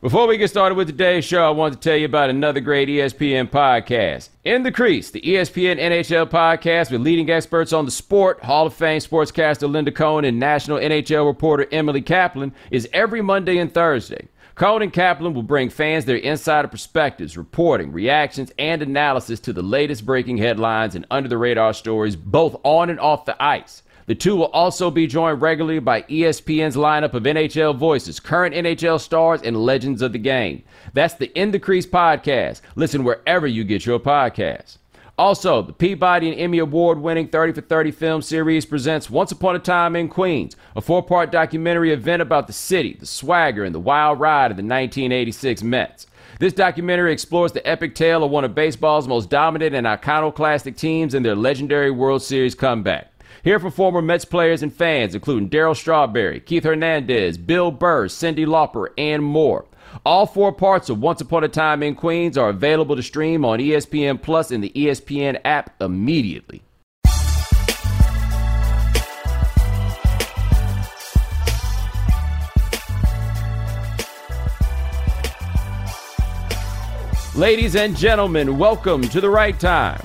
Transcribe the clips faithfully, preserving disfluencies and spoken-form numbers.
Before we get started with today's show, I want to tell you about another great E S P N podcast. In the Crease, the E S P N N H L podcast with leading experts on the sport, Hall of Fame sportscaster Linda Cohn and national N H L reporter Emily Kaplan, is every Monday and Thursday. Cohn and Kaplan will bring fans their insider perspectives, reporting, reactions, and analysis to the latest breaking headlines and under-the-radar stories, both on and off the ice. The two will also be joined regularly by E S P N's lineup of N H L voices, current N H L stars, and legends of the game. That's the In the Crease podcast. Listen wherever you get your podcasts. Also, the Peabody and Emmy Award-winning thirty for thirty film series presents Once Upon a Time in Queens, a four-part documentary event about the city, the swagger, and the wild ride of the nineteen eighty-six Mets. This documentary explores the epic tale of one of baseball's most dominant and iconoclastic teams and their legendary World Series comeback. Here for former Mets players and fans, including Darryl Strawberry, Keith Hernandez, Bill Burr, Cyndi Lauper, and more. All four parts of Once Upon a Time in Queens are available to stream on E S P N Plus and the E S P N app immediately. Ladies and gentlemen, welcome to The Right Time.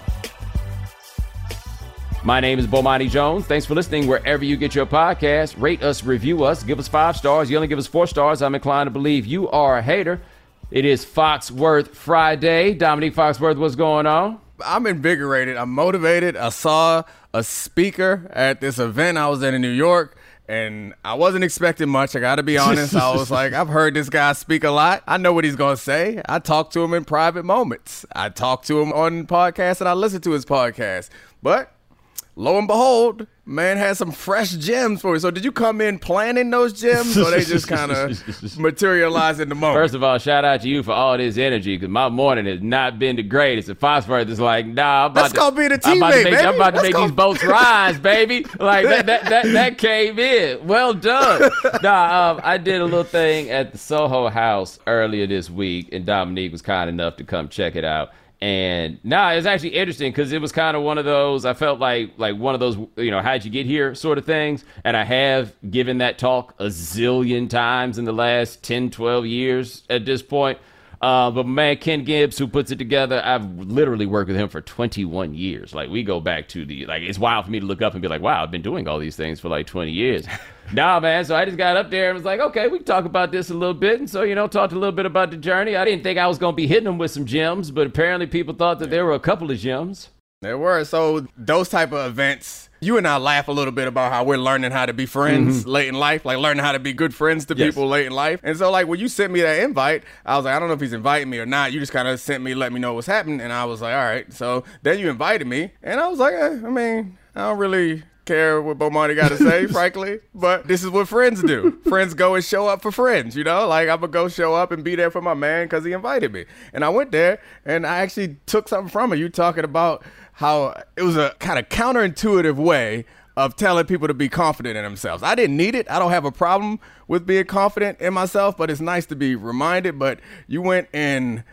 My name is Bomani Jones. Thanks for listening wherever you get your podcast. Rate us, review us, give us five stars. You only give us four stars, I'm inclined to believe you are a hater. It is Foxworth Friday. Dominique Foxworth, what's going on? I'm invigorated. I'm motivated. I saw a speaker at this event I was at in New York, and I wasn't expecting much. I got to be honest. I was like, I've heard this guy speak a lot. I know what he's going to say. I talk to him in private moments. I talk to him on podcasts, and I listen to his podcast. But lo and behold, man had some fresh gems for you. So did you come in planning those gems, or they just kind of materialize in the moment? First of all, shout out to you for all this energy, because my morning has not been the greatest. And Foxworth is like, nah, I'm about That's to, gonna be the I'm about teammate, to make, baby. I'm about to That's make gonna... these boats rise, baby. Like, that that, that that came in. Well done. Nah, um, I did a little thing at the Soho House earlier this week, and Dominique was kind enough to come check it out. And nah, it's actually interesting because it was kind of one of those, I felt like like one of those, you know, how'd you get here sort of things. And I have given that talk a zillion times in the last ten, twelve years at this point. Uh, but man, Ken Gibbs, who puts it together, I've literally worked with him for twenty-one years. Like, we go back to the, like, it's wild for me to look up and be like, wow, I've been doing all these things for like twenty years. Nah, man, so I just got up there and was like, okay, we can talk about this a little bit. And so, you know, talked a little bit about the journey. I didn't think I was going to be hitting them with some gems, but apparently people thought that there were a couple of gems. There were. So those type of events, you and I laugh a little bit about how we're learning how to be friends mm-hmm. late in life, like learning how to be good friends to yes. people late in life. And so, like, when you sent me that invite, I was like, I don't know if he's inviting me or not. You just kind of sent me, let me know what's happening. And I was like, all right. So then you invited me. And I was like, eh, I mean, I don't really care what Bomani got to say, frankly. But this is what friends do. Friends go and show up for friends, you know? Like, I'm going to go show up and be there for my man because he invited me. And I went there, and I actually took something from it. You talking about how it was a kind of counterintuitive way of telling people to be confident in themselves. I didn't need it. I don't have a problem with being confident in myself, but it's nice to be reminded. But you went and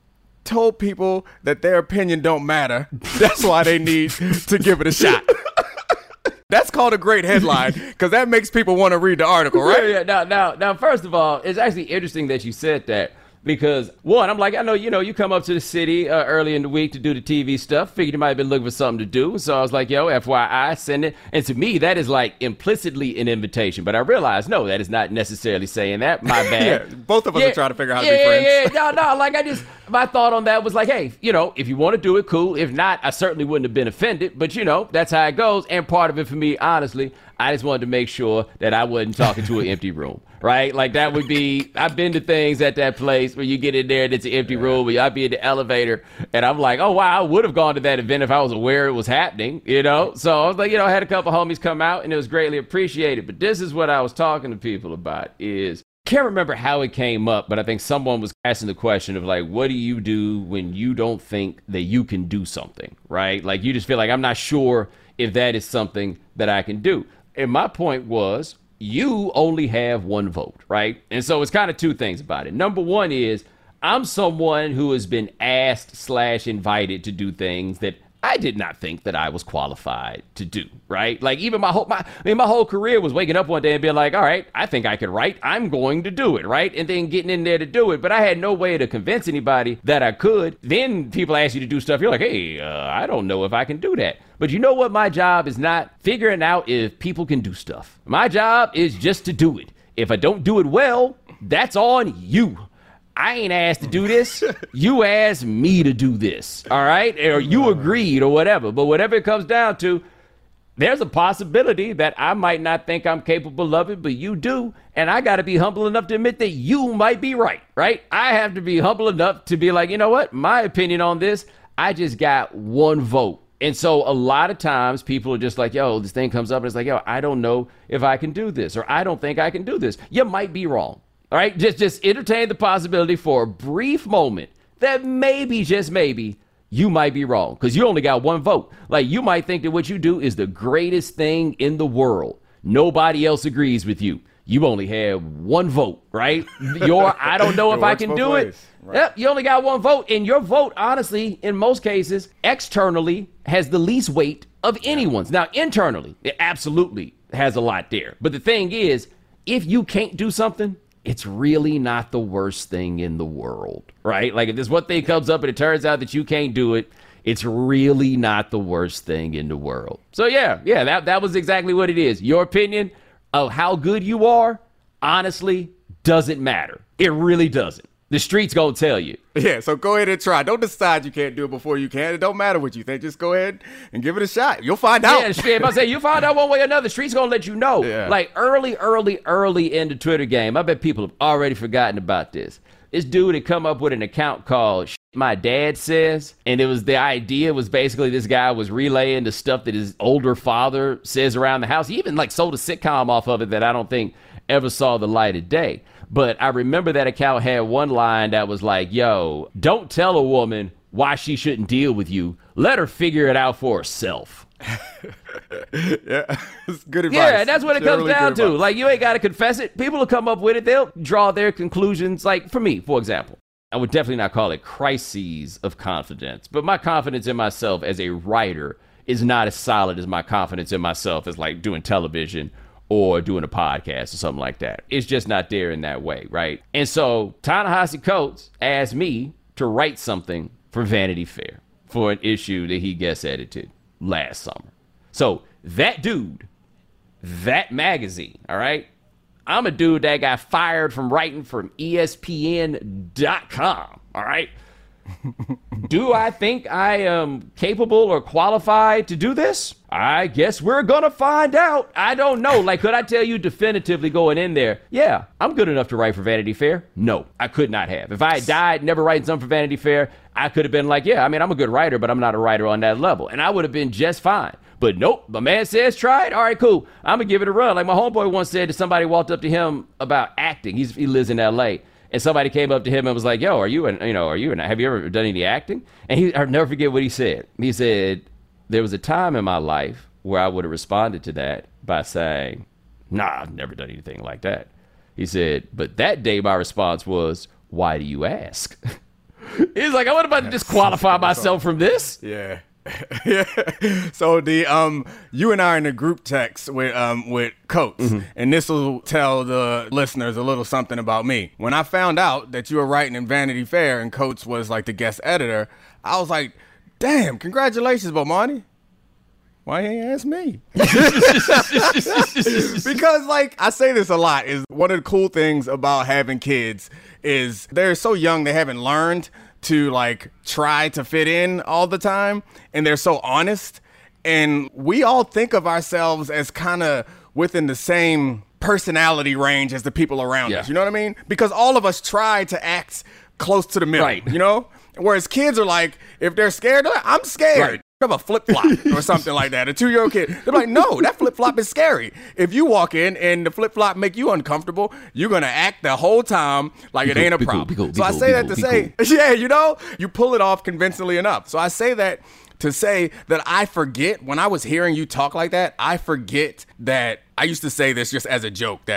told people that their opinion don't matter. That's why they need to give it a shot. That's called a great headline, because that makes people want to read the article, right? Yeah, yeah. Now, now, now, first of all, it's actually interesting that you said that. Because, one, I'm like, I know, you know, you come up to the city uh, early in the week to do the T V stuff. Figured you might have been looking for something to do. So I was like, yo, F Y I, send it. And to me, that is like implicitly an invitation. But I realized, no, that is not necessarily saying that. My bad. Yeah, both of us yeah, are trying to figure out how yeah, to be friends. Yeah, yeah, no, no. Like, I just, my thought on that was like, hey, you know, if you want to do it, cool. If not, I certainly wouldn't have been offended. But, you know, that's how it goes. And part of it for me, honestly, I just wanted to make sure that I wasn't talking to an empty room, right? Like, that would be, I've been to things at that place where you get in there and it's an empty room, where I'd be in the elevator, and I'm like, oh, wow, I would have gone to that event if I was aware it was happening, you know? So I was like, you know, I had a couple homies come out, and it was greatly appreciated. But this is what I was talking to people about is, can't remember how it came up, but I think someone was asking the question of, like, what do you do when you don't think that you can do something, right? Like, you just feel like, I'm not sure if that is something that I can do. And my point was, you only have one vote, right? And so it's kind of two things about it. Number one is, I'm someone who has been asked slash invited to do things that I did not think that I was qualified to do, right? Like even my whole, my, I mean, my whole career was waking up one day and being like, all right, I think I could write. I'm going to do it, right? And then getting in there to do it. But I had no way to convince anybody that I could. Then people ask you to do stuff. You're like, hey, uh, I don't know if I can do that. But you know what? My job is not figuring out if people can do stuff. My job is just to do it. If I don't do it well, that's on you. I ain't asked to do this. You asked me to do this, all right? Or you agreed or whatever. But whatever it comes down to, there's a possibility that I might not think I'm capable of it, but you do. And I got to be humble enough to admit that you might be right, right? I have to be humble enough to be like, you know what? My opinion on this, I just got one vote. And so a lot of times people are just like, yo, this thing comes up and it's like, yo, I don't know if I can do this, or I don't think I can do this. You might be wrong. All right, just just entertain the possibility for a brief moment that maybe, just maybe, you might be wrong because you only got one vote. Like you might think that what you do is the greatest thing in the world. Nobody else agrees with you. You only have one vote, right? Your I don't know if I can do it. Right. Yep, you only got one vote. And your vote, honestly, in most cases, externally has the least weight of anyone's. Now, internally, it absolutely has a lot there. But the thing is, if you can't do something, it's really not the worst thing in the world, right? Like if this one thing comes up and it turns out that you can't do it, it's really not the worst thing in the world. So yeah, yeah, that, that was exactly what it is. Your opinion of how good you are, honestly, doesn't matter. It really doesn't. The streets gonna tell you. Yeah, so go ahead and try. Don't decide you can't do it before you can. It don't matter what you think. Just go ahead and give it a shot. You'll find out. Yeah, if I say you find out one way or another, the streets gonna let you know. Yeah. Like early, early, early in the Twitter game, I bet people have already forgotten about this. This dude had come up with an account called Shit My Dad Says, and it was the idea was basically this guy was relaying the stuff that his older father says around the house. He even like sold a sitcom off of it that I don't think ever saw the light of day. But I remember that account had one line that was like, yo, don't tell a woman why she shouldn't deal with you. Let her figure it out for herself. Yeah, it's good advice. Yeah, and that's what it comes really down to. Advice. Like, you ain't got to confess it. People will come up with it. They'll draw their conclusions. Like, for me, for example, I would definitely not call it crises of confidence. But my confidence in myself as a writer is not as solid as my confidence in myself as, like, doing television or doing a podcast or something like that. It's just not there in that way, right? And so Ta-Nehisi Coates asked me to write something for Vanity Fair for an issue that he guest edited last summer. So that dude, that magazine, all right? I'm a dude that got fired from writing from E S P N dot com, all right? Do I think I am capable or qualified to do this? I guess we're gonna find out. I don't know. Like, could I tell you definitively going in there, yeah, I'm good enough to write for Vanity Fair? No, I could not have. If I had died never writing something for Vanity Fair, I could have been like, yeah, I mean, I'm a good writer, but I'm not a writer on that level. And I would have been just fine. But nope, my man says try it. All right, cool. I'm gonna give it a run. Like my homeboy once said that somebody walked up to him about acting. He's, he lives in L A. And somebody came up to him and was like, yo, are you an, you know, are you an, have you ever done any acting? And he, I'll never forget what he said. He said, there was a time in my life where I would have responded to that by saying, nah, I've never done anything like that. He said, but that day my response was, why do you ask? He's like, I wasn't about to disqualify myself from this. Yeah. Yeah. So the um you and I are in a group text with um with Coates, mm-hmm. and this will tell the listeners a little something about me. When I found out that you were writing in Vanity Fair and Coates was like the guest editor, I was like, damn, congratulations, Bomani. Why you ain't ask me? Because like I say this a lot, is one of the cool things about having kids is they're so young they haven't learned to like try to fit in all the time, and they're so honest, and we all think of ourselves as kind of within the same personality range as the people around yeah. us, you know what I mean? Because all of us try to act close to the middle, right. you know? Whereas kids are like, if they're scared, they're like, I'm scared. Right. Of a flip-flop or something like that. A two-year-old kid, they're like, no, that flip-flop is scary. If you walk in and the flip-flop make you uncomfortable, you're going to act the whole time like it ain't a problem. Be cool, be cool, so I say that to say, yeah, you know, you pull it off convincingly enough. So I say that to say that I forget, when I was hearing you talk like that, I forget that I used to say this just as a joke, that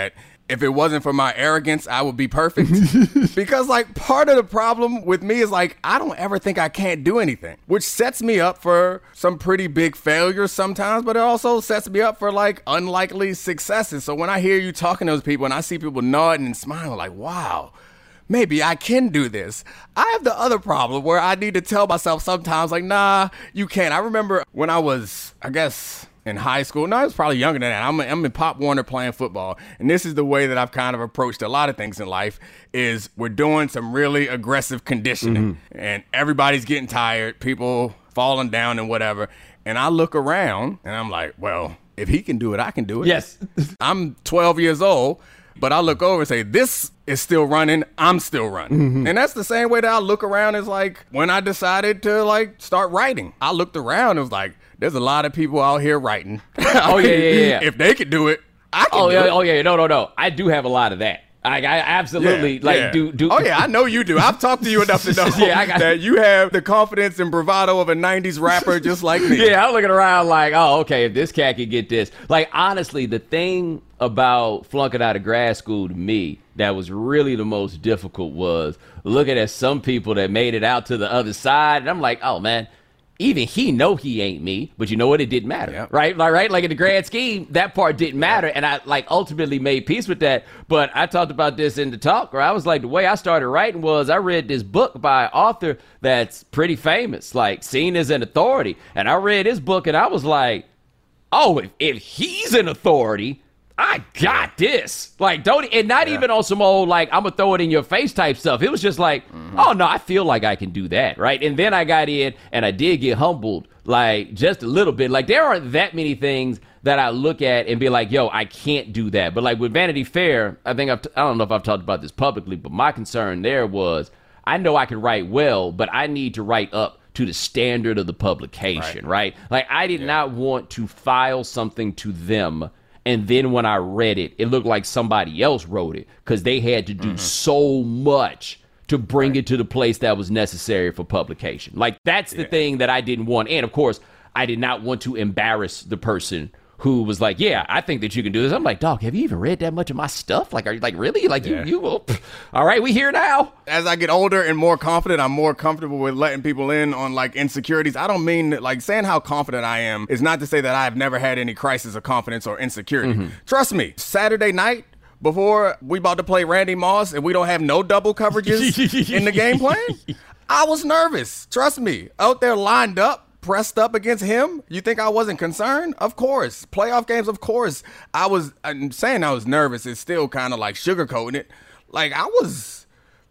if it wasn't for my arrogance, I would be perfect. Because like part of the problem with me is like, I don't ever think I can't do anything, which sets me up for some pretty big failures sometimes, but it also sets me up for like unlikely successes. So when I hear you talking to those people and I see people nodding and smiling like, wow, maybe I can do this. I have the other problem where I need to tell myself sometimes like, nah, you can't. I remember when I was, I guess, in high school. No, I was probably younger than that. I'm, I'm in Pop Warner playing football. And this is the way that I've kind of approached a lot of things in life is we're doing some really aggressive conditioning. Mm-hmm. And everybody's getting tired, people falling down and whatever. And I look around and I'm like, well, if he can do it, I can do it. Yes. I'm twelve years old. But I look over and say, this is still running. I'm still running. Mm-hmm. And that's the same way that I look around is like when I decided to like start writing. I looked around and was like, there's a lot of people out here writing. Oh, yeah, yeah, yeah. If they could do it, I can oh, do yeah, it. Oh, yeah. No, no, no. I do have a lot of that. I, I absolutely yeah, like yeah. do do. Oh yeah, I know you do. I've talked to you enough to know yeah, I got, that you have the confidence and bravado of a nineties rapper just like me. Yeah, I'm looking around like, oh, okay, if this cat could get this. Like honestly, the thing about flunking out of grad school to me that was really the most difficult was looking at some people that made it out to the other side, and I'm like, oh man. Even he know he ain't me, but you know what? It didn't matter, yep. right? Like, right? Like in the grand scheme, that part didn't matter, and I like ultimately made peace with that. But I talked about this in the talk, where I was like, the way I started writing was I read this book by an author that's pretty famous, like seen as an authority, and I read his book, and I was like, oh, if, if he's an authority, I got this. Like, don't, and not yeah. even on some old, like, I'm going to throw it in your face type stuff. It was just like, mm-hmm. oh, no, I feel like I can do that, right? And then I got in, and I did get humbled, like, just a little bit. Like, there aren't that many things that I look at and be like, yo, I can't do that. But, like, with Vanity Fair, I think, I've t- I don't know if I've talked about this publicly, but my concern there was, I know I can write well, but I need to write up to the standard of the publication, right? right? Like, I did yeah. not want to file something to them. And then when I read it, it looked like somebody else wrote it because they had to do mm-hmm. so much to bring right. it to the place that was necessary for publication. Like, that's the yeah. thing that I didn't want. And, of course, I did not want to embarrass the person who was like, yeah, I think that you can do this. I'm like, dog, have you even read that much of my stuff? Like, are you like, really? Like, yeah. you, you will? All right, we here now. As I get older and more confident, I'm more comfortable with letting people in on, like, insecurities. I don't mean, that, like, saying how confident I am is not to say that I've never had any crisis of confidence or insecurity. Mm-hmm. Trust me, Saturday night, before we about to play Randy Moss and we don't have no double coverages in the game plan, I was nervous. Trust me, out there lined up, pressed up against him. You think I wasn't concerned? Of course. Playoff games, of course. I was, I'm saying I was nervous. It's still kind of like sugarcoating it. Like, I was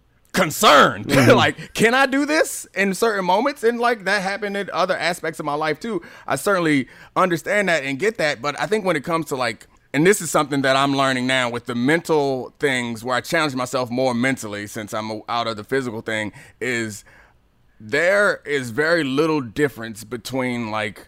concerned. Mm-hmm. Like, can I do this in certain moments? And like that happened in other aspects of my life too. I certainly understand that and get that. But I think when it comes to like, and this is something that I'm learning now with the mental things where I challenge myself more mentally since I'm out of the physical thing is there is very little difference between like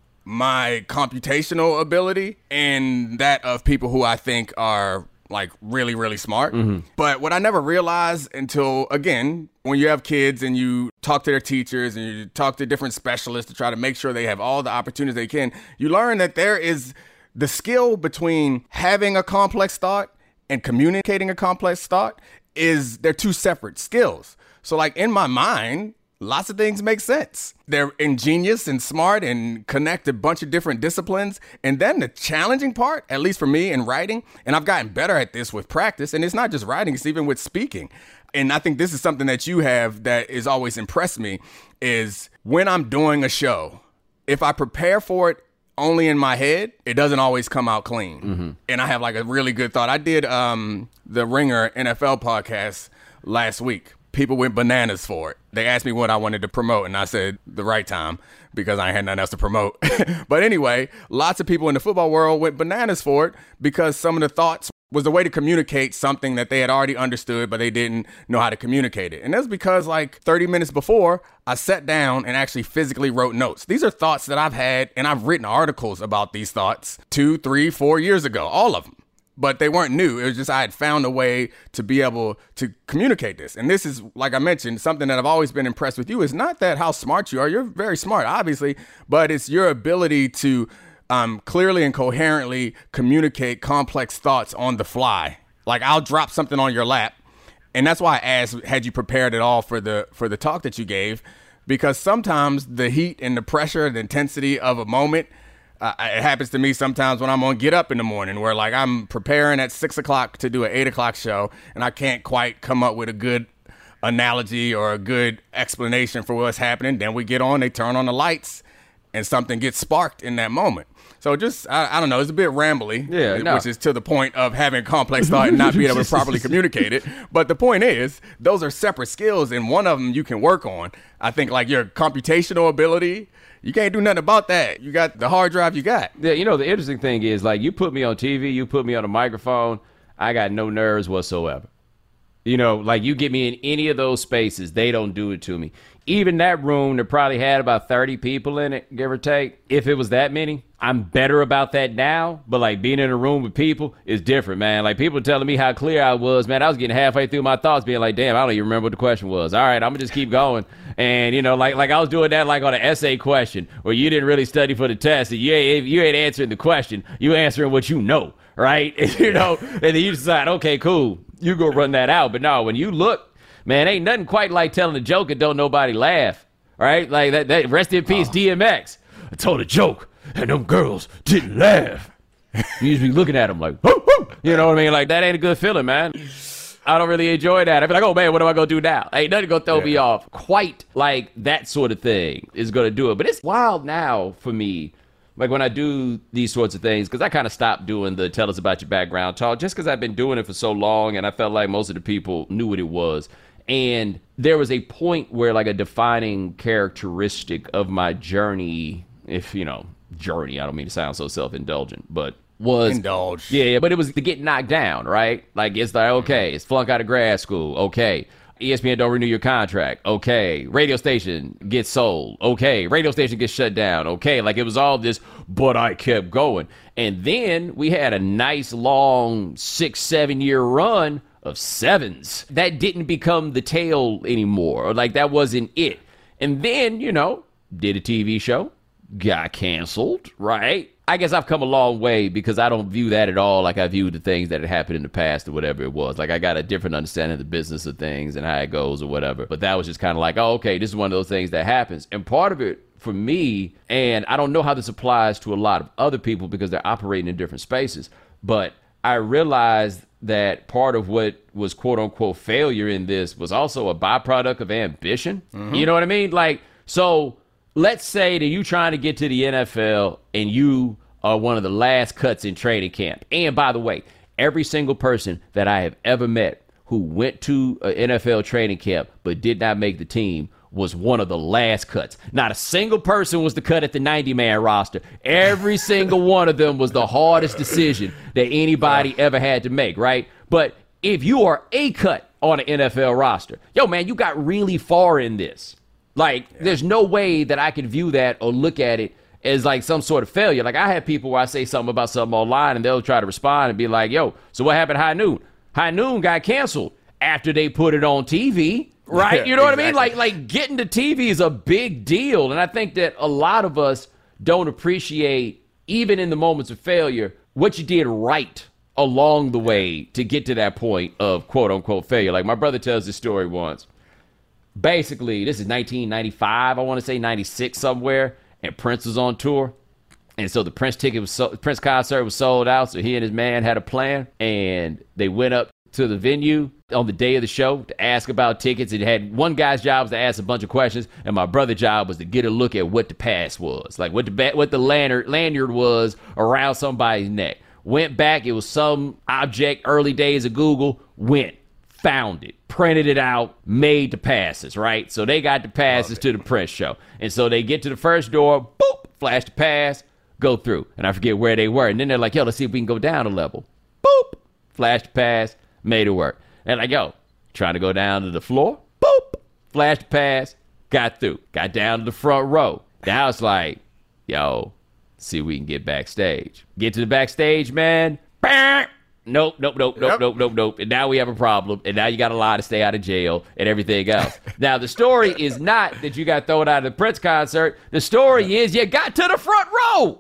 my computational ability and that of people who I think are like really, really smart. Mm-hmm. But what I never realized until, again, when you have kids and you talk to their teachers and you talk to different specialists to try to make sure they have all the opportunities they can, you learn that there is the skill between having a complex thought and communicating a complex thought is they're two separate skills. So like in my mind, lots of things make sense. They're ingenious and smart and connect a bunch of different disciplines. And then the challenging part, at least for me in writing, and I've gotten better at this with practice, and it's not just writing, it's even with speaking. And I think this is something that you have that has always impressed me, is when I'm doing a show, if I prepare for it only in my head, it doesn't always come out clean. Mm-hmm. And I have like a really good thought. I did um, the Ringer N F L podcast last week. People went bananas for it. They asked me what I wanted to promote, and I said the right time because I had nothing else to promote. But anyway, lots of people in the football world went bananas for it because some of the thoughts was a way to communicate something that they had already understood, but they didn't know how to communicate it. And that's because like thirty minutes before, I sat down and actually physically wrote notes. These are thoughts that I've had, and I've written articles about these thoughts two, three, four years ago, all of them. But they weren't new. It was just I had found a way to be able to communicate this. And this is, like I mentioned, something that I've always been impressed with you. Is not that how smart you are. You're very smart, obviously. But it's your ability to um, clearly and coherently communicate complex thoughts on the fly. Like, I'll drop something on your lap. And that's why I asked, had you prepared at all for the for the talk that you gave? Because sometimes the heat and the pressure, the intensity of a moment, uh, it happens to me sometimes when I'm on Get Up in the morning, where like I'm preparing at six o'clock to do an eight o'clock show, and I can't quite come up with a good analogy or a good explanation for what's happening. Then we get on, they turn on the lights, and something gets sparked in that moment. So just, I, I don't know, it's a bit rambly, yeah, no. which is to the point of having complex thought and not being able to properly communicate it. But the point is, those are separate skills, and one of them you can work on. I think like your computational ability, you can't do nothing about that. You got the hard drive you got. Yeah, you know, the interesting thing is, like, you put me on T V, you put me on a microphone, I got no nerves whatsoever. You know, like, you get me in any of those spaces, they don't do it to me. Even that room that probably had about thirty people in it, give or take, if it was that many, I'm better about that now. But, like, being in a room with people is different, man. Like, people telling me how clear I was, man. I was getting halfway through my thoughts being like, damn, I don't even remember what the question was. All right, I'm going to just keep going. And, you know, like like I was doing that, like, on an essay question where you didn't really study for the test. And you ain't, you ain't answering the question. You answering what you know, right? And, you know, and then you decide, okay, cool, you go run that out. But no, when you look, man, ain't nothing quite like telling a joke and don't nobody laugh, right? Like that, that rest in peace, oh. D M X. I told a joke and them girls didn't laugh. You just be looking at them like, whoo, whoo. You know what I mean? Like, that ain't a good feeling, man. I don't really enjoy that. I be like, oh, man, what am I going to do now? Ain't nothing going to throw yeah. me off. Quite like that sort of thing is going to do it. But it's wild now for me, like when I do these sorts of things, because I kind of stopped doing the tell us about your background talk just because I've been doing it for so long and I felt like most of the people knew what it was. And there was a point where, like, a defining characteristic of my journey, if, you know, journey, I don't mean to sound so self-indulgent, but was... Indulge. Yeah, yeah, but it was to get knocked down, right? Like, it's like, okay, it's flunk out of grad school, okay. E S P N don't renew your contract, okay. Radio station gets sold, okay. Radio station gets shut down, okay. Like, it was all this, but I kept going. And then we had a nice, long, six, seven-year run of sevens that didn't become the tail anymore, or like that wasn't it. And then, you know, did a T V show, got canceled, right? I guess I've come a long way because I don't view that at all like I viewed the things that had happened in the past or whatever it was. Like, I got a different understanding of the business of things and how it goes or whatever. But that was just kind of like, oh, okay, this is one of those things that happens. And part of it for me, and I don't know how this applies to a lot of other people because they're operating in different spaces, but I realized that part of what was quote unquote failure in this was also a byproduct of ambition. Mm-hmm. You know what I mean? Like, so let's say that you trying to get to the N F L and you are one of the last cuts in training camp. And by the way, every single person that I have ever met who went to an N F L training camp but did not make the team was one of the last cuts. Not a single person was the cut at the ninety-man roster. Every single one of them was the hardest decision that anybody ever had to make, right? But if you are a cut on an N F L roster, yo, man, you got really far in this. Like, yeah. There's no way that I can view that or look at it as like some sort of failure. Like, I have people where I say something about something online and they'll try to respond and be like, yo, so what happened at High Noon? High Noon got canceled after they put it on T V. Right? You know what exactly. I mean? Like, like getting to T V is a big deal. And I think that a lot of us don't appreciate, even in the moments of failure, what you did right along the way to get to that point of quote unquote failure. Like, my brother tells this story once. Basically, this is nineteen ninety-five, I want to say ninety-six somewhere, and Prince was on tour. And so the Prince ticket was so, Prince concert was sold out. So he and his man had a plan, and they went up to the venue on the day of the show to ask about tickets. It had one guy's job was to ask a bunch of questions, and my brother's job was to get a look at what the pass was, like what the what the lanyard lanyard was around somebody's neck. Went back, it was some object, early days of Google. Went, found it, printed it out, made the passes. Right, so they got the passes to the Prince show, and so they get to the first door, boop, flash the pass, go through, and I forget where they were, and then they're like, yo, let's see if we can go down a level. Boop, flash the pass. Made it work. And like, yo, trying to go down to the floor. Boop. Flashed the pass. Got through. Got down to the front row. Now it's like, yo, see if we can get backstage. Get to the backstage, man. Bam! Nope, nope, nope, nope, yep. nope, nope, nope. And now we have a problem. And now you got a lie to stay out of jail and everything else. Now, the story is not that you got thrown out of the Prince concert. The story is you got to the front row.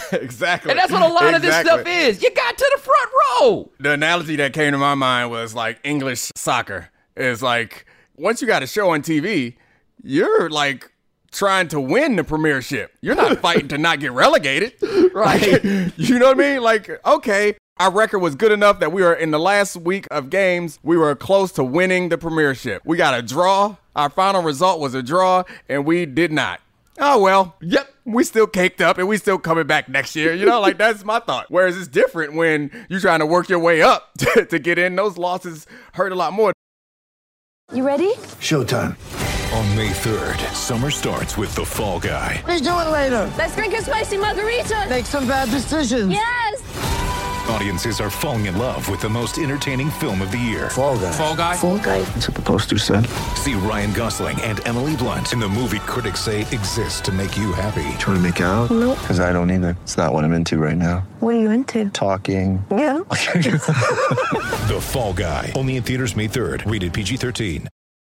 Exactly. And that's what a lot exactly. of this stuff is. You got to the front row. The analogy that came to my mind was like English soccer. It's like, once you got a show on T V, you're like trying to win the premiership. You're not fighting to not get relegated. Right. Like, you know what I mean? Like, okay, our record was good enough that we were in the last week of games, we were close to winning the premiership. We got a draw. Our final result was a draw, and we did not. Oh, well, yep, we still caked up, and we still coming back next year. You know, like, that's my thought. Whereas it's different when you're trying to work your way up to, to get in. Those losses hurt a lot more. You ready? Showtime. On May third, summer starts with The Fall Guy. Let's do it later. Let's drink a spicy margarita. Make some bad decisions. Yes. Audiences are falling in love with the most entertaining film of the year. Fall Guy. Fall Guy. Fall guy. That's what the poster said. See Ryan Gosling and Emily Blunt in the movie critics say exists to make you happy. Trying to make it out? Nope. Because I don't either. It's not what I'm into right now. What are you into? Talking. Yeah. The Fall Guy. Only in theaters May third. Rated P G thirteen.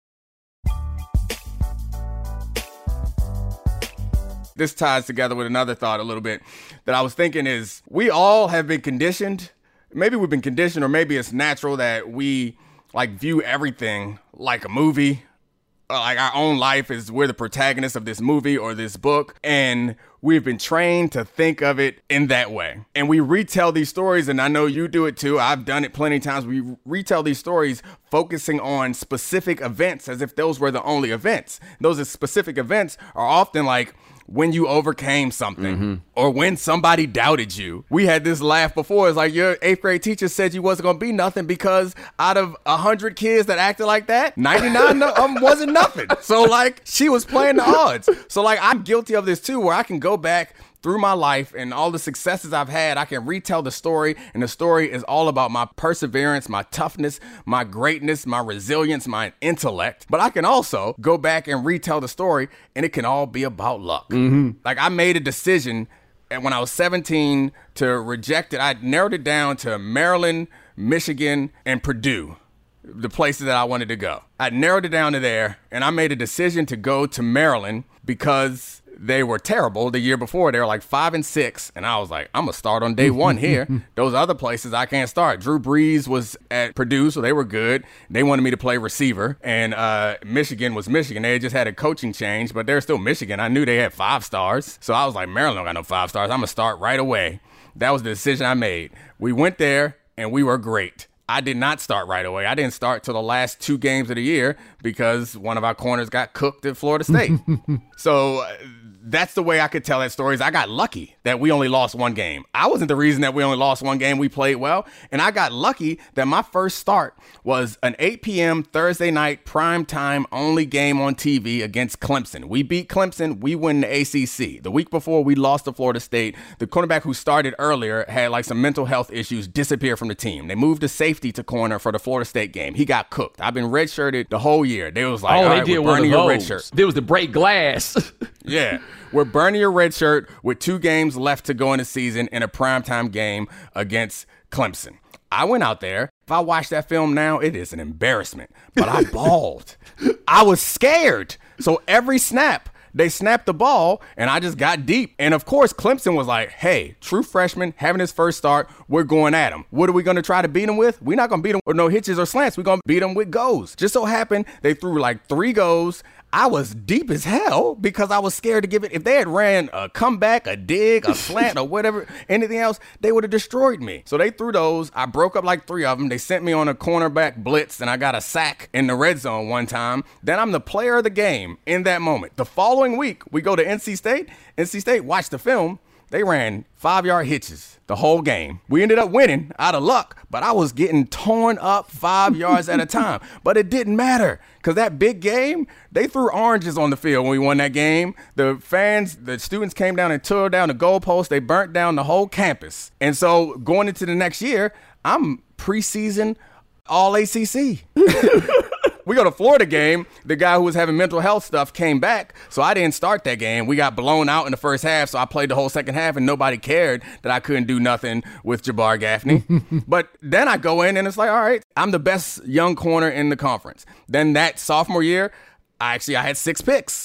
This ties together with another thought a little bit that I was thinking is we all have been conditioned. Maybe we've been conditioned, or maybe it's natural that we like view everything like a movie. Like our own life is we're the protagonists of this movie or this book, and we've been trained to think of it in that way. And we retell these stories, and I know you do it too. I've done it plenty of times. We retell these stories focusing on specific events as if those were the only events. Those specific events are often like when you overcame something mm-hmm. or when somebody doubted you. We had this laugh before. It's like your eighth grade teacher said you wasn't going to be nothing because out of one hundred kids that acted like that, ninety-nine of them wasn't nothing. So like she was playing the odds. So like I'm guilty of this too, where I can go back through my life and all the successes I've had, I can retell the story, and the story is all about my perseverance, my toughness, my greatness, my resilience, my intellect. But I can also go back and retell the story, and it can all be about luck. Mm-hmm. Like I made a decision and when I was seventeen to reject it. I narrowed it down to Maryland, Michigan, and Purdue, the places that I wanted to go. I narrowed it down to there, and I made a decision to go to Maryland because they were terrible the year before. They were like five and six. And I was like, I'm going to start on day one here. Those other places I can't start. Drew Brees was at Purdue, so they were good. They wanted me to play receiver. And uh, Michigan was Michigan. They had just had a coaching change, but they're still Michigan. I knew they had five stars. So I was like, Maryland don't got no five stars. I'm going to start right away. That was the decision I made. We went there, and we were great. I did not start right away. I didn't start till the last two games of the year because one of our corners got cooked at Florida State. So uh, that's the way I could tell that story is I got lucky that we only lost one game. I wasn't the reason that we only lost one game. We played well. And I got lucky that my first start was an eight p.m. Thursday night prime time only game on T V against Clemson. We beat Clemson. We win the A C C. The week before we lost to Florida State, the cornerback who started earlier had like some mental health issues, disappeared from the team. They moved to safety to corner for the Florida State game. He got cooked. I've been redshirted the whole year. They was like, oh, all they right, did we're one burning of your red those. shirt. There was the break glass. Yeah. We're burning your red shirt with two games left to go in the season in a primetime game against Clemson. I went out there. If I watch that film now, it is an embarrassment. But I bawled. I was scared. So every snap, they snapped the ball, and I just got deep. And, of course, Clemson was like, hey, true freshman, having his first start, we're going at him. What are we going to try to beat him with? We're not going to beat him with no hitches or slants. We're going to beat him with goes. Just so happened they threw like three goes. I was deep as hell because I was scared to give it. If they had ran a comeback, a dig, a slant, or whatever, anything else, they would have destroyed me. So they threw those. I broke up like three of them. They sent me on a cornerback blitz, and I got a sack in the red zone one time. Then I'm the player of the game in that moment. The following week, we go to N C State. N C State watched the film. They ran five-yard hitches the whole game. We ended up winning out of luck, but I was getting torn up five yards at a time. But it didn't matter because that big game, they threw oranges on the field when we won that game. The fans, the students came down and tore down the goalpost. They burnt down the whole campus. And so going into the next year, I'm preseason all A C C. We go to Florida game. The guy who was having mental health stuff came back, so I didn't start that game. We got blown out in the first half, so I played the whole second half, and nobody cared that I couldn't do nothing with Jabbar Gaffney. But then I go in, and it's like, all right, I'm the best young corner in the conference. Then that sophomore year, I actually I had six picks.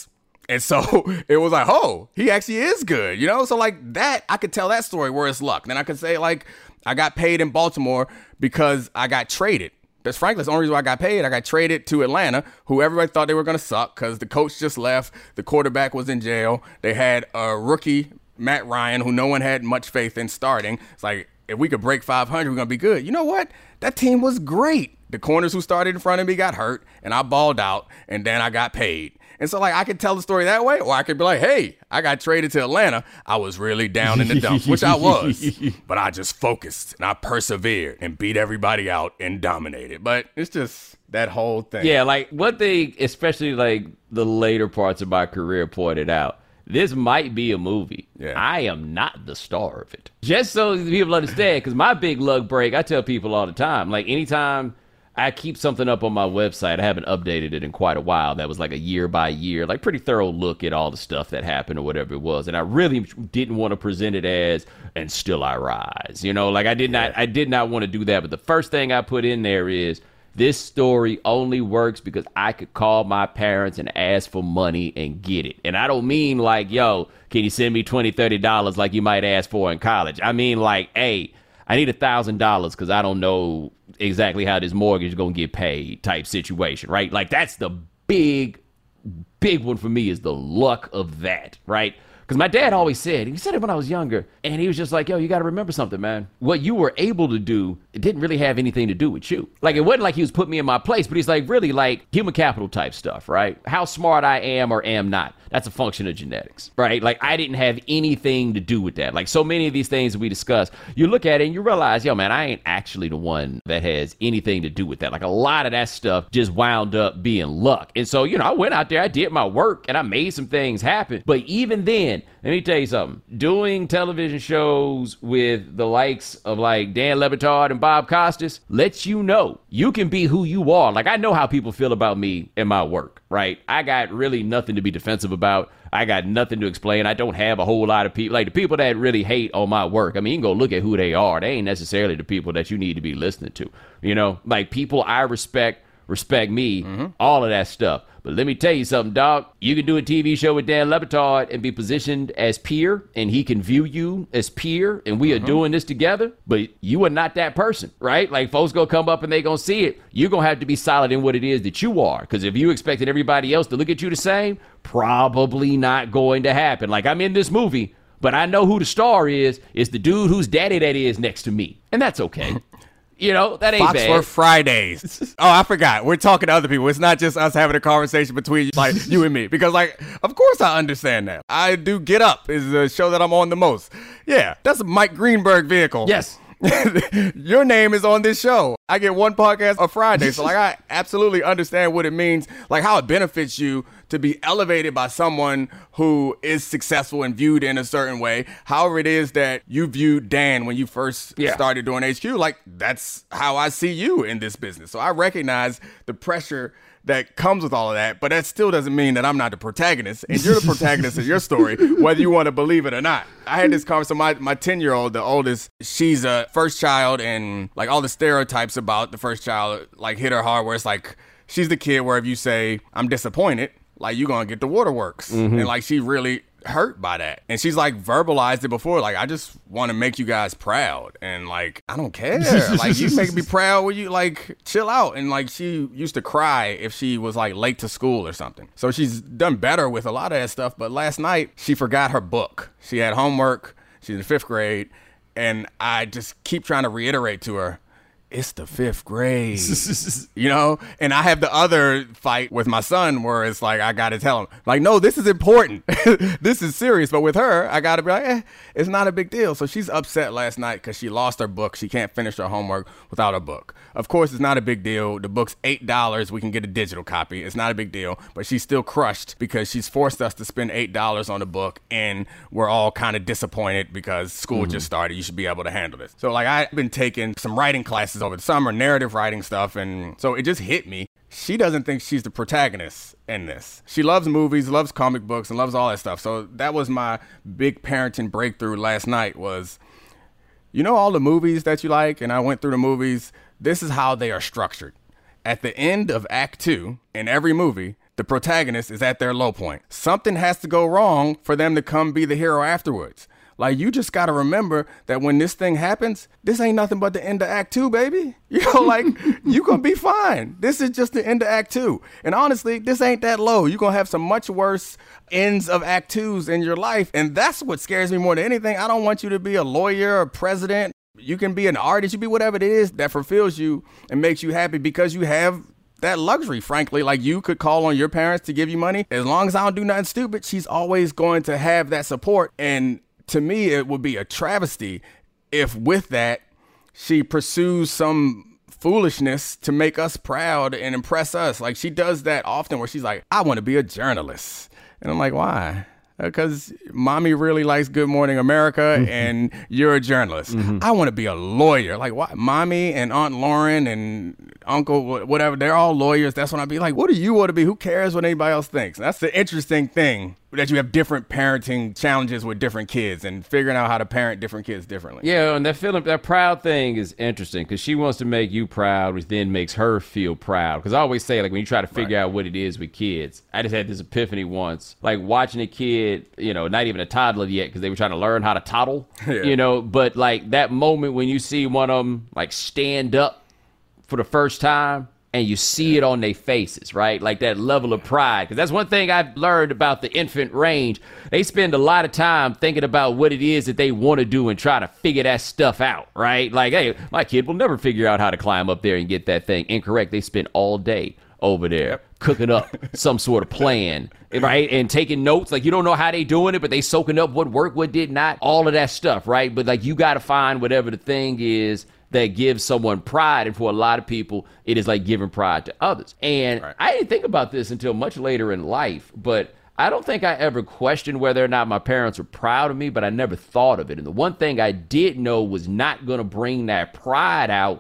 And so it was like, oh, he actually is good, you know? So like that, I could tell that story where it's luck. Then I could say like, I got paid in Baltimore because I got traded. That's frankly, that's the only reason why I got paid. I got traded to Atlanta, who everybody thought they were going to suck because the coach just left. The quarterback was in jail. They had a rookie, Matt Ryan, who no one had much faith in starting. It's like, if we could break five hundred, we're going to be good. You know what? That team was great. The corners who started in front of me got hurt, and I balled out, and then I got paid. And so, like, I could tell the story that way, or I could be like, hey, I got traded to Atlanta. I was really down in the dumps, which I was. But I just focused, and I persevered, and beat everybody out and dominated. But it's just that whole thing. Yeah, like, one thing, especially, like, the later parts of my career pointed out, this might be a movie. Yeah. I am not the star of it. Just so people understand, because my big luck break, I tell people all the time, like, anytime I keep something up on my website. I haven't updated it in quite a while. That was like a year by year, like pretty thorough look at all the stuff that happened or whatever it was. And I really didn't want to present it as, and still I rise. You know, like I did not, I did not want to do that. But the first thing I put in there is, this story only works because I could call my parents and ask for money and get it. And I don't mean like, yo, can you send me twenty dollars, thirty dollars like you might ask for in college? I mean like, hey, I need one thousand dollars because I don't know exactly how this mortgage is going to get paid type situation, right? Like that's the big, big one for me is the luck of that, right? Because my dad always said, he said it when I was younger, and he was just like, yo, you got to remember something, man. What you were able to do, it didn't really have anything to do with you. Like, it wasn't like he was putting me in my place, but he's like, really, like, human capital type stuff, right? How smart I am or am not. That's a function of genetics, right? Like, I didn't have anything to do with that. Like, so many of these things that we discuss, you look at it and you realize, yo, man, I ain't actually the one that has anything to do with that. Like, a lot of that stuff just wound up being luck. And so, you know, I went out there, I did my work, and I made some things happen. But even then, let me tell you something. Doing television shows with the likes of like Dan Le Batard and Bob Costas lets you know you can be who you are. Like, I know how people feel about me and my work, right? I got really nothing to be defensive about. I got nothing to explain. I don't have a whole lot of people. Like, the people that really hate on my work, I mean, you can go look at who they are. They ain't necessarily the people that you need to be listening to. You know, like, people I respect, respect me, mm-hmm. all of that stuff. But let me tell you something, dog. You can do a T V show with Dan Le Batard and be positioned as peer, and he can view you as peer, and we mm-hmm. are doing this together, but you are not that person, right? Like, folks gonna come up and they gonna see it. You're gonna have to be solid in what it is that you are, because if you expected everybody else to look at you the same, probably not going to happen. Like, I'm in this movie, but I know who the star is. It's the dude whose daddy that is next to me, and that's okay. You know, that ain't Fox bad. for Fridays. Oh, I forgot. We're talking to other people. It's not just us having a conversation between like you and me. Because, like, of course I understand that. I do Get Up is the show that I'm on the most. Yeah, that's a Mike Greenberg vehicle. Yes. Your name is on this show. I get one podcast on Friday. So, like, I absolutely understand what it means, like how it benefits you to be elevated by someone who is successful and viewed in a certain way. However it is that you viewed Dan when you first yeah. started doing H Q, like, that's how I see you in this business. So I recognize the pressure that comes with all of that, but that still doesn't mean that I'm not the protagonist, and you're the protagonist of your story, whether you want to believe it or not. I had this conversation, my my ten-year-old, the oldest, she's a first child, and like all the stereotypes about the first child, like hit her hard, where it's like, she's the kid where if you say, I'm disappointed, like you're going to get the waterworks. Mm-hmm. And like she really hurt by that. And she's like verbalized it before, like, I just want to make you guys proud, and like I don't care. Like, you make me proud when you like chill out. And like she used to cry if she was like late to school or something. So she's done better with a lot of that stuff. But last night she forgot her book. She had homework. She's in fifth grade, and I just keep trying to reiterate to her, it's the fifth grade, you know? And I have the other fight with my son where it's like, I got to tell him, like, no, this is important. This is serious. But with her, I got to be like, eh, it's not a big deal. So she's upset last night because she lost her book. She can't finish her homework without a book. Of course, it's not a big deal. The book's eight dollars. We can get a digital copy. It's not a big deal. But she's still crushed because she's forced us to spend eight dollars on the book. And we're all kind of disappointed because school mm-hmm. just started. You should be able to handle this. So, like, I've been taking some writing classes over the summer, narrative writing stuff, and so it just hit me. She doesn't think she's the protagonist in this. She loves movies, loves comic books, and loves all that stuff. So that was my big parenting breakthrough last night was, you know, all the movies that you like, and I went through the movies, this is how they are structured. At the end of Act Two, in every movie, the protagonist is at their low point. Something has to go wrong for them to come be the hero afterwards. Like, you just got to remember that when this thing happens, this ain't nothing but the end of act two, baby. You know, like, you going to be fine. This is just the end of act two. And honestly, this ain't that low. You're going to have some much worse ends of act twos in your life. And that's what scares me more than anything. I don't want you to be a lawyer or president. You can be an artist. You be whatever it is that fulfills you and makes you happy because you have that luxury, frankly. Like, you could call on your parents to give you money. As long as I don't do nothing stupid, she's always going to have that support. And to me, it would be a travesty if with that, she pursues some foolishness to make us proud and impress us. Like, she does that often where she's like, I want to be a journalist. And I'm like, why? Because mommy really likes Good Morning America mm-hmm. and you're a journalist. Mm-hmm. I want to be a lawyer. Like, what? Mommy and Aunt Lauren and Uncle, whatever, they're all lawyers. That's when I'd be like, what do you want to be? Who cares what anybody else thinks? That's the interesting thing, that you have different parenting challenges with different kids and figuring out how to parent different kids differently. Yeah, and that feeling, that proud thing is interesting because she wants to make you proud, which then makes her feel proud. Because I always say, like, when you try to figure right. out what it is with kids, I just had this epiphany once, like watching a kid, you know, not even a toddler yet because they were trying to learn how to toddle, yeah. you know, but like that moment when you see one of them like stand up for the first time, and you see it on their faces, right? Like that level of pride. Because that's one thing I've learned about the infant range. They spend a lot of time thinking about what it is that they want to do and try to figure that stuff out, right? Like, hey, my kid will never figure out how to climb up there and get that thing. Incorrect. They spend all day over there yep. cooking up some sort of plan, right? And taking notes. Like, you don't know how they doing it, but they soaking up what worked, what did not. All of that stuff, right? But like, you got to find whatever the thing is that gives someone pride, and for a lot of people, it is like giving pride to others. And right. I didn't think about this until much later in life, but I don't think I ever questioned whether or not my parents were proud of me, but I never thought of it. And the one thing I did know was not going to bring that pride out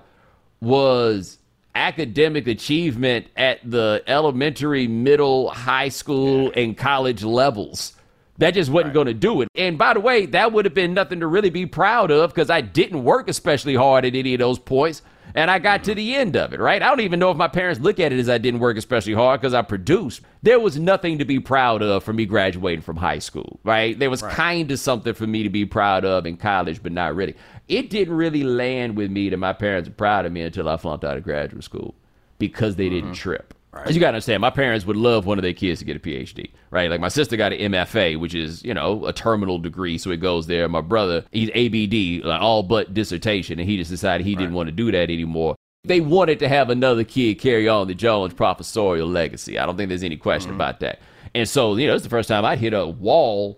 was academic achievement at the elementary, middle, high school, and college levels. That just wasn't right. going to do it. And by the way, that would have been nothing to really be proud of because I didn't work especially hard at any of those points. And I got mm-hmm. to the end of it, right? I don't even know if my parents look at it as I didn't work especially hard because I produced. There was nothing to be proud of for me graduating from high school, right? There was right. kind of something for me to be proud of in college, but not really. It didn't really land with me that my parents were proud of me until I flunked out of graduate school because they mm-hmm. didn't trip. Right. As you got to understand, my parents would love one of their kids to get a P H D, right? Like my sister got an M F A, which is, you know, a terminal degree, so it goes there. My brother, he's A B D, like all but dissertation, and he just decided he right. didn't want to do that anymore. They wanted to have another kid carry on the Jones professorial legacy. I don't think there's any question mm-hmm. about that. And so, you know, it's the first time I hit a wall.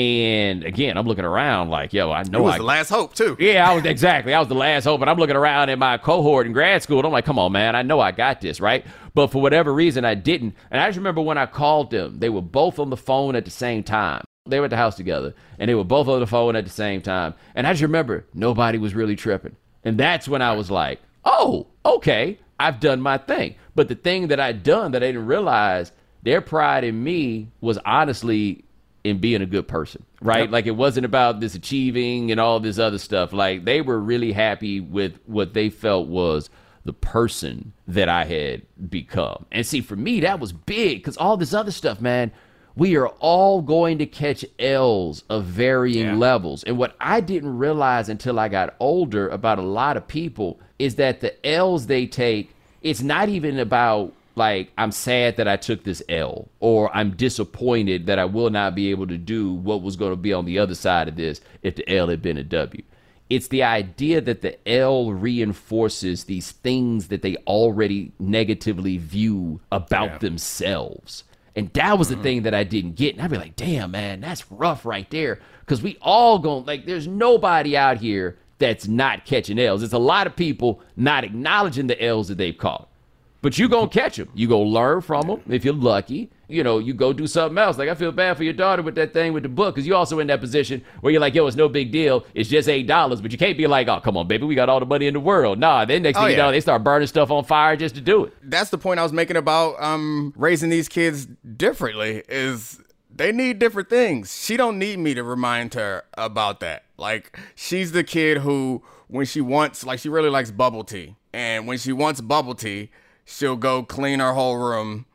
And again, I'm looking around like, yo, I know it was I, the last hope too. Yeah, I was exactly. I was the last hope. And I'm looking around at my cohort in grad school. And I'm like, come on, man. I know I got this, right? But for whatever reason, I didn't. And I just remember when I called them, they were both on the phone at the same time. They were at the house together, and they were both on the phone at the same time. And I just remember nobody was really tripping. And that's when I was like, oh, okay, I've done my thing. But the thing that I'd done that I didn't realize, their pride in me was honestly in being a good person, right? Yep. Like, it wasn't about this achieving and all this other stuff. Like, they were really happy with what they felt was the person that I had become. And see, for me, that was big because all this other stuff, man, we are all going to catch L's of varying yeah. levels. And what I didn't realize until I got older about a lot of people is that the L's they take, it's not even about, like, I'm sad that I took this L, or I'm disappointed that I will not be able to do what was going to be on the other side of this if the L had been a W. It's the idea that the L reinforces these things that they already negatively view about yeah. themselves. And that was the mm-hmm. thing that I didn't get. And I'd be like, damn, man, that's rough right there. Because we all going, like, there's nobody out here that's not catching L's. There's a lot of people not acknowledging the L's that they've caught. But you going to catch them. You going to learn from them if you're lucky. You know, you go do something else. Like, I feel bad for your daughter with that thing with the book, because you also in that position where you're like, yo, it's no big deal. It's just eight dollars. But you can't be like, oh, come on, baby, we got all the money in the world. Nah, then next oh, thing yeah. you know, they start burning stuff on fire just to do it. That's the point I was making about um, raising these kids differently, is they need different things. She don't need me to remind her about that. Like, she's the kid who, when she wants, like, she really likes bubble tea. And when she wants bubble tea, she'll go clean her whole room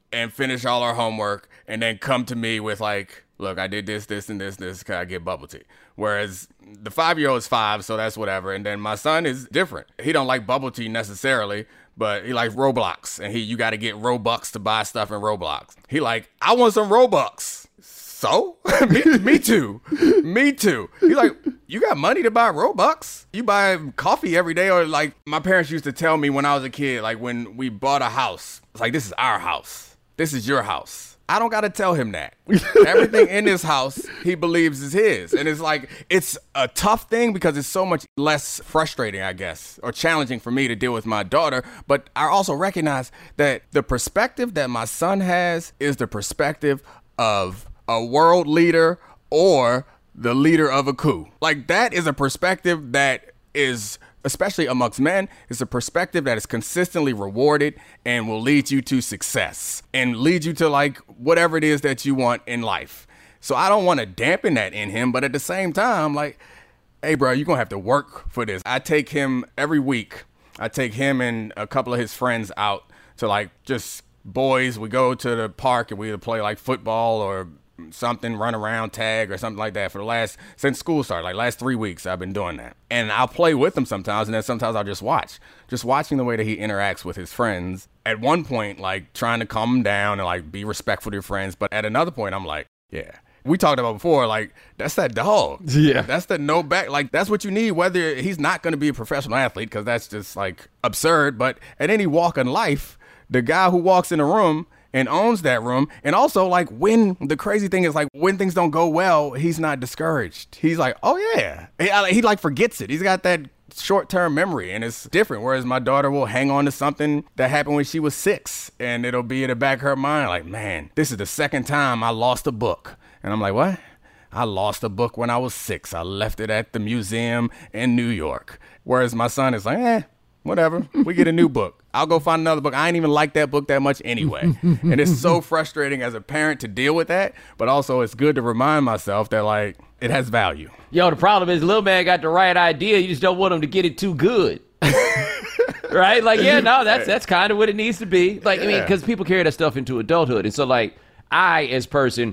and finish all our homework and then come to me with like, look, I did this, this, and this, this, can I get bubble tea? Whereas the five-year-old is five, so that's whatever. And then my son is different. He don't like bubble tea necessarily, but he likes Roblox. And he, you got to get Robux to buy stuff in Roblox. He like, I want some Robux. So? me, me too. Me too. He's like, you got money to buy Robux? You buy coffee every day? Or like, my parents used to tell me when I was a kid, like when we bought a house, it's like, this is our house. This is your house. I don't got to tell him that. Everything in this house, he believes is his. And it's like, it's a tough thing because it's so much less frustrating, I guess, or challenging for me to deal with my daughter. But I also recognize that the perspective that my son has is the perspective of a world leader or the leader of a coup. Like, that is a perspective that is, especially amongst men, is a perspective that is consistently rewarded and will lead you to success and lead you to like whatever it is that you want in life. So I don't want to dampen that in him, but at the same time, like, hey, bro, you're going to have to work for this. I take him every week. I take him and a couple of his friends out to like just boys. We go to the park and we either play like football or something, run around, tag or something like that for the last, since school started, like last three weeks I've been doing that. And I'll play with him sometimes, and then sometimes I'll just watch. Just watching the way that he interacts with his friends. At one point, like trying to calm him down and like be respectful to your friends. But at another point, I'm like, yeah. We talked about before, like, that's that dog. Yeah. That's the no back. Like, that's what you need, whether he's not going to be a professional athlete, because that's just like absurd. But at any walk in life, the guy who walks in a room and owns that room. And also, like, when the crazy thing is, like, when things don't go well, he's not discouraged. He's like, oh, yeah. He, he like, forgets it. He's got that short-term memory, and it's different. Whereas my daughter will hang on to something that happened when she was six, and it'll be in the back of her mind, like, man, this is the second time I lost a book. And I'm like, what? I lost a book when I was six. I left it at the museum in New York. Whereas my son is like, eh, whatever. We get a new book. I'll go find another book. I ain't even like that book that much anyway. And it's so frustrating as a parent to deal with that. But also it's good to remind myself that, like, it has value. Yo, the problem is little man got the right idea. You just don't want him to get it too good. Right? Like, yeah, no, that's that's kind of what it needs to be. Like, yeah. I mean, because people carry that stuff into adulthood. And so, like, I, as person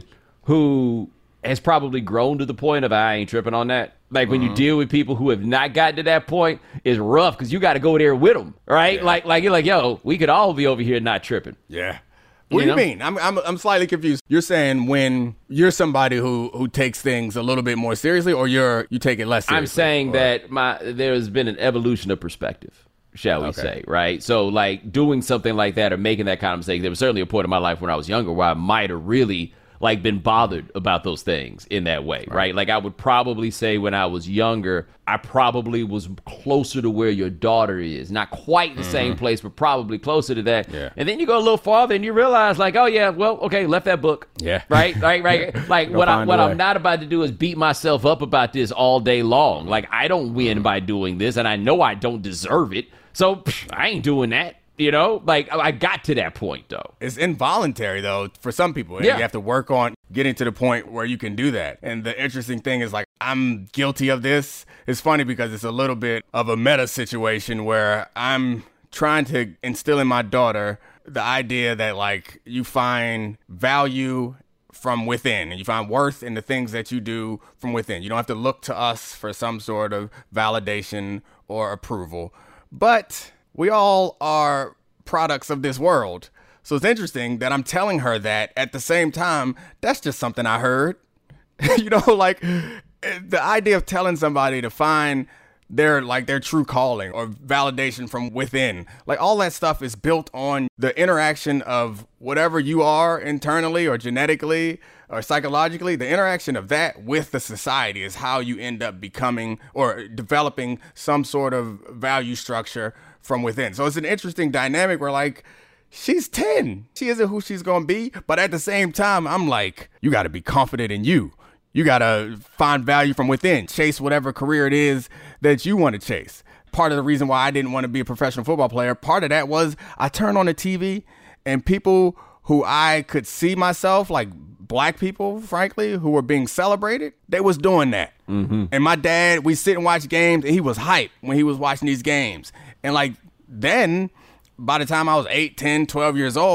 who has probably grown to the point of I ain't tripping on that. Like, when mm-hmm. you deal with people who have not gotten to that point, it's rough because you got to go there with them, right? Yeah. Like, like you're like, yo, we could all be over here not tripping. Yeah. What you do know? you mean? I'm, I'm I'm slightly confused. You're saying when you're somebody who, who takes things a little bit more seriously, or you're you take it less seriously? I'm saying or? that my there's been an evolution of perspective, shall we okay. say, right? So, like, doing something like that or making that kind of mistake, there was certainly a point in my life when I was younger where I might have really like been bothered about those things in that way, right. right? Like, I would probably say when I was younger, I probably was closer to where your daughter is. Not quite the mm-hmm. same place, but probably closer to that. Yeah. And then you go a little farther and you realize, like, oh yeah, well, okay, left that book. Yeah. Right, right, right. Like, what I what I'm not about to do is beat myself up about this all day long. Like, I don't win by doing this, and I know I don't deserve it. So pff, I ain't doing that. You know, like, I got to that point, though. It's involuntary, though, for some people. Yeah. You have to work on getting to the point where you can do that. And the interesting thing is, like, I'm guilty of this. It's funny because it's a little bit of a meta situation where I'm trying to instill in my daughter the idea that, like, you find value from within and you find worth in the things that you do from within. You don't have to look to us for some sort of validation or approval. But we all are products of this world. So it's interesting that I'm telling her that at the same time, that's just something I heard. You know, like, the idea of telling somebody to find their, like, their true calling or validation from within, like, all that stuff is built on the interaction of whatever you are internally or genetically or psychologically. The interaction of that with the society is how you end up becoming or developing some sort of value structure from within. So it's an interesting dynamic where, like, she's ten. She isn't who she's going to be. But at the same time, I'm like, you got to be confident in you. You got to find value from within. Chase whatever career it is that you want to chase. Part of the reason why I didn't want to be a professional football player, part of that was I turned on the T V and people who I could see myself, like black people, frankly, who were being celebrated, they was doing that. Mm-hmm. And my dad, we sit and watch games, and he was hyped when he was watching these games. And, like, then, by the time I was eight, ten, twelve years old,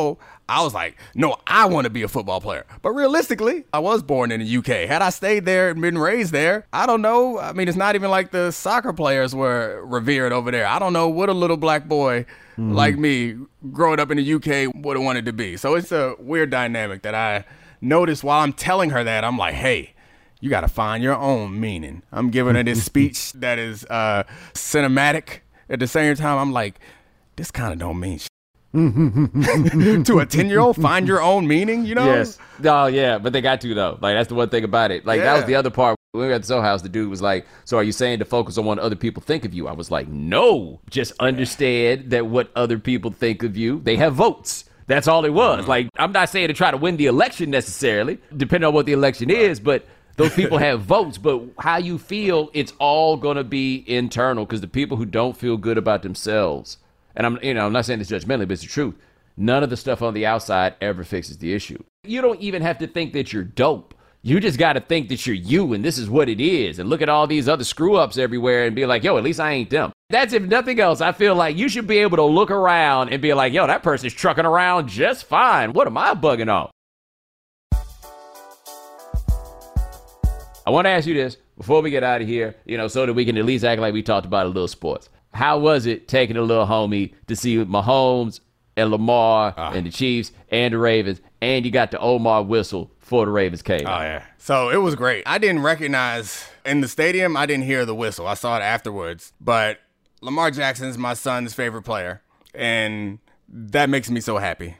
I was like, no, I want to be a football player. But realistically, I was born in the U K. Had I stayed there and been raised there, I don't know. I mean, it's not even like the soccer players were revered over there. I don't know what a little black boy mm-hmm. like me growing up in the U K would have wanted to be. So it's a weird dynamic that I noticed while I'm telling her that. I'm like, hey, you got to find your own meaning. I'm giving her this speech that is uh, cinematic. At the same time, I'm like, this kind of don't mean shit. To a ten-year-old, find your own meaning, you know? Yes. Oh, yeah, but they got to, though. Like, that's the one thing about it. Like, yeah. That was the other part. When we were at the Soho House, the dude was like, so are you saying to focus on what other people think of you? I was like, no. Just understand yeah. that what other people think of you, they have votes. That's all it was. Mm-hmm. Like, I'm not saying to try to win the election necessarily, depending on what the election right. is, but those people have votes. But how you feel, it's all going to be internal, because the people who don't feel good about themselves, and I'm, you know, I'm not saying this judgmentally, but it's the truth. None of the stuff on the outside ever fixes the issue. You don't even have to think that you're dope. You just got to think that you're you, and this is what it is. And look at all these other screw-ups everywhere and be like, yo, at least I ain't them. That's if nothing else. I feel like you should be able to look around and be like, yo, that person's trucking around just fine. What am I bugging on? I want to ask you this before we get out of here, you know, so that we can at least act like we talked about a little sports. How was it taking a little homie to see Mahomes and Lamar uh, and the Chiefs and the Ravens, and you got the Omar whistle before the Ravens came? Oh, yeah. So it was great. I didn't recognize, in the stadium, I didn't hear the whistle. I saw it afterwards. But Lamar Jackson's my son's favorite player, and that makes me so happy.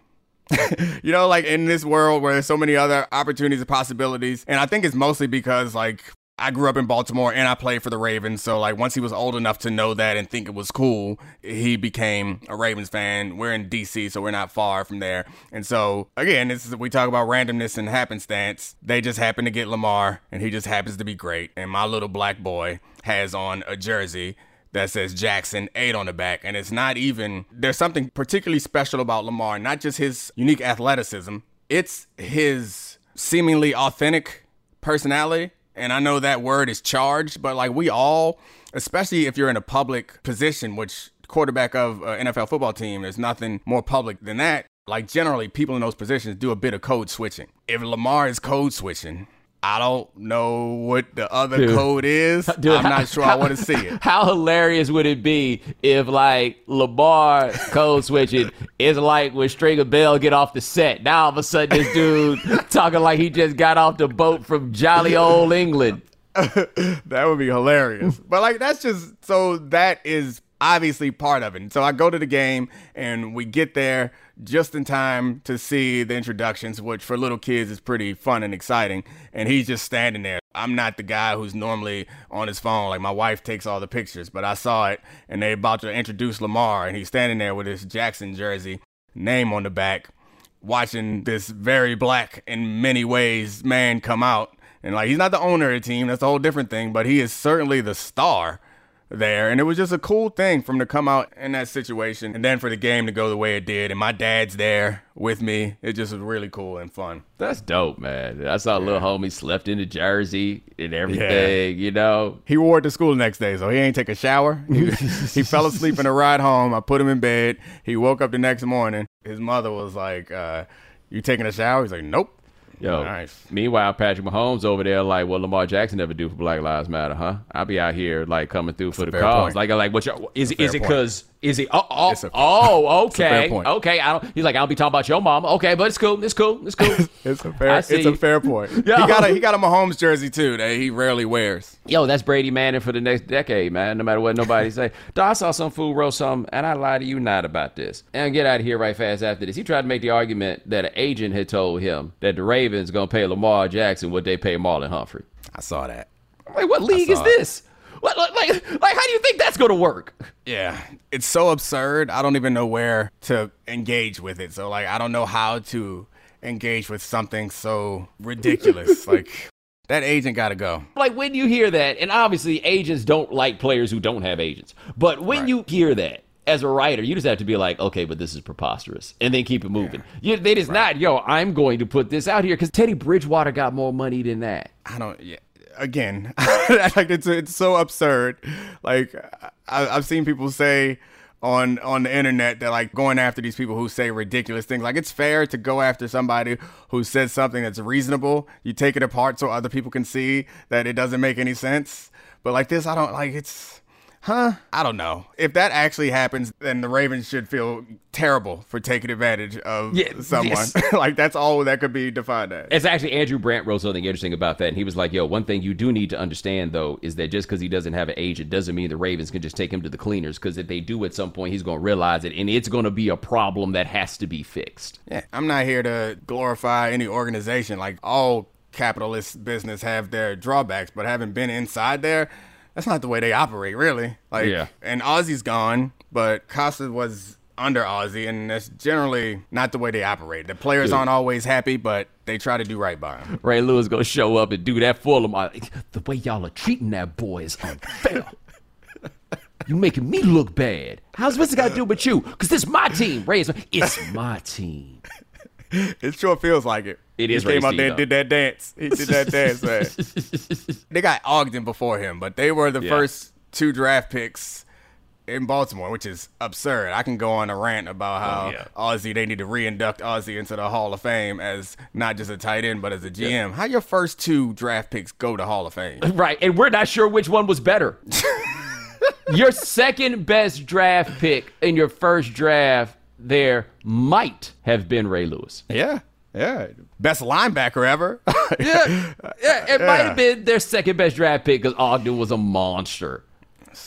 You know, like in this world where there's so many other opportunities and possibilities, and I think it's mostly because, like, I grew up in Baltimore and I played for the Ravens. So, like, once he was old enough to know that and think it was cool, he became a Ravens fan. We're in D C, so we're not far from there. And so, again, this is, we talk about randomness and happenstance. They just happen to get Lamar, and he just happens to be great. And my little black boy has on a jersey that says Jackson eight on the back. And it's not even, there's something particularly special about Lamar, not just his unique athleticism. It's his seemingly authentic personality. And I know that word is charged, but like we all, especially if you're in a public position, which quarterback of an N F L football team, there's nothing more public than that. Like generally people in those positions do a bit of code switching. If Lamar is code switching, I don't know what the other Dude. code is. Dude, I'm not how, sure I want to see it. How hilarious would it be if, like, Lamar code switching is like when Stringer Bell get off the set. Now all of a sudden this dude talking like he just got off the boat from jolly old England. That would be hilarious. But, like, that's just, so that is obviously part of it. So I go to the game and we get there just in time to see the introductions, which for little kids is pretty fun and exciting. And he's just standing there. I'm not the guy who's normally on his phone. Like, my wife takes all the pictures, but I saw it and they about to introduce Lamar, and he's standing there with his Jackson jersey, name on the back, watching this very black in many ways man come out. And, like, he's not the owner of the team. That's a whole different thing, but he is certainly the star there. And it was just a cool thing for him to come out in that situation, and then for the game to go the way it did, and my dad's there with me. It just was really cool and fun. That's dope, man. I saw a little homie slept in the jersey and everything, yeah. You know. He wore it to school the next day, so he ain't take a shower. He, he fell asleep in a ride home. I put him in bed. He woke up the next morning. His mother was like, uh, you taking a shower? He's like, nope. Yo, nice. Meanwhile, Patrick Mahomes over there like, what Lamar Jackson never do for Black Lives Matter, huh? I'll be out here like coming through for That's the cause. Point. Like, like what? Your, is is it because? Is he? Oh, oh, a, oh okay, okay. I don't. He's like, I don't be talking about your mama. Okay, but it's cool. It's cool. It's cool. It's a fair. It's a fair point. Yo. He got a he got a Mahomes jersey too that he rarely wears. Yo, that's Brady Manning for the next decade, man. No matter what nobody say. Dog, I saw some fool wrote something, and I lied to you not about this. And get out of here right fast after this. He tried to make the argument that an agent had told him that the Ravens gonna pay Lamar Jackson what they pay Marlon Humphrey. I saw that. I'm like, what league is it. this? What, like, like, how do you think that's going to work? Yeah, it's so absurd. I don't even know where to engage with it. So, like, I don't know how to engage with something so ridiculous. Like, that agent got to go. Like, when you hear that, and obviously agents don't like players who don't have agents. But when right. you hear that, as a writer, you just have to be like, okay, but this is preposterous, and then keep it moving. Yeah. You, they just right. not, yo, I'm going to put this out here because Teddy Bridgewater got more money than that. I don't, yeah. Again, like it's it's so absurd. Like I, I've seen people say, on on the internet that like going after these people who say ridiculous things. Like, it's fair to go after somebody who says something that's reasonable. You take it apart so other people can see that it doesn't make any sense. But like this, I don't like it's. Huh? I don't know. If that actually happens, then the Ravens should feel terrible for taking advantage of yeah, someone. Yes. Like, that's all that could be defined as. It's actually Andrew Brandt wrote something interesting about that. And he was like, yo, one thing you do need to understand, though, is that just because he doesn't have an agent doesn't mean the Ravens can just take him to the cleaners. Because if they do at some point, he's going to realize it. And it's going to be a problem that has to be fixed. Yeah, I'm not here to glorify any organization. Like, all capitalist business have their drawbacks. But having been inside there, that's not the way they operate, really. Like, yeah. And Ozzy's gone, but Costa was under Ozzy, and that's generally not the way they operate. The players Dude. aren't always happy, but they try to do right by him. Ray Lewis gonna show up and do that for them. The way y'all are treating that boy is unfair. You making me look bad. How's this got to do with you? Because this is my team, Ray. It's my team. It sure feels like it. It is. He came out there and did that dance. He did that dance, man. They got Ogden before him, but they were the yeah. first two draft picks in Baltimore, which is absurd. I can go on a rant about how oh, yeah. Ozzy, they need to re-induct Ozzy into the Hall of Fame as not just a tight end, but as a G M. Yeah. How your first two draft picks go to Hall of Fame? Right, and we're not sure which one was better. Your second best draft pick in your first draft there might have been Ray Lewis. Yeah. Yeah. Best linebacker ever. yeah. Yeah. It yeah. might have been their second best draft pick because Ogden was a monster. That's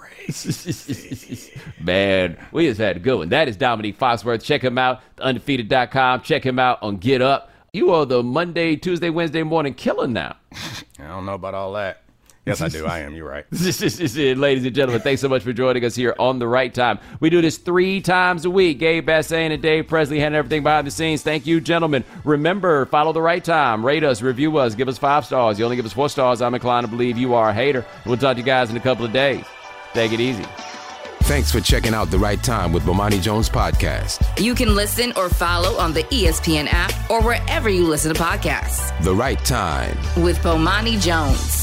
crazy. Man, we just had a good one. That is Dominique Foxworth. Check him out, the undefeated dot com. Check him out on Get Up. You are the Monday, Tuesday, Wednesday morning killer now. I don't know about all that. Yes, I do. I am. You're right. Ladies and gentlemen, thanks so much for joining us here on The Right Time. We do this three times a week. Gabe Bassane and Dave Presley handling everything behind the scenes. Thank you, gentlemen. Remember, follow The Right Time. Rate us, review us, give us five stars. You only give us four stars, I'm inclined to believe you are a hater. We'll talk to you guys in a couple of days. Take it easy. Thanks for checking out The Right Time with Bomani Jones podcast. You can listen or follow on the E S P N app or wherever you listen to podcasts. The Right Time with Bomani Jones.